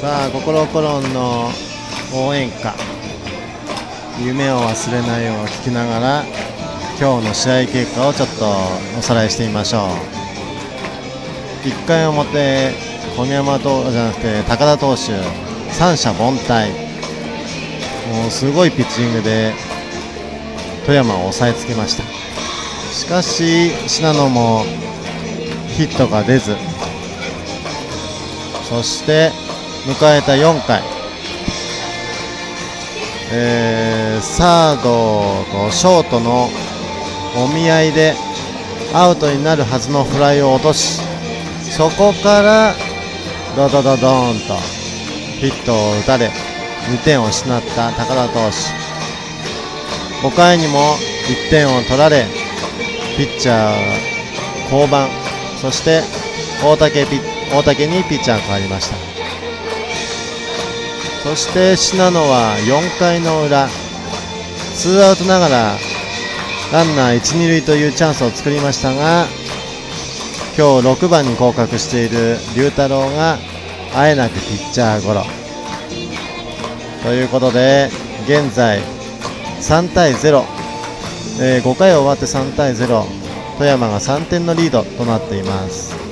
さあ心コロンの応援歌夢を忘れないを聞きながら今日の試合結果をちょっとおさらいしてみましょう。1回表小宮山投じゃなくて高田投手三者凡退、もうすごいピッチングで富山を抑えつけました。しかし信濃もヒットが出ず、そして迎えた4回、サードとショートのお見合いでアウトになるはずのフライを落とし、そこからドドドドーンとヒットを打たれ2点を失った高田投手。5回にも1点を取られピッチャー降板、そして大竹にピッチャーが変わりました。そして信濃は4回の裏ツーアウトながらランナー 1,2 塁というチャンスを作りましたが、今日6番に降格している龍太郎があえなくピッチャーゴロということで、現在3対0、5回終わって3対0、富山が3点のリードとなっています。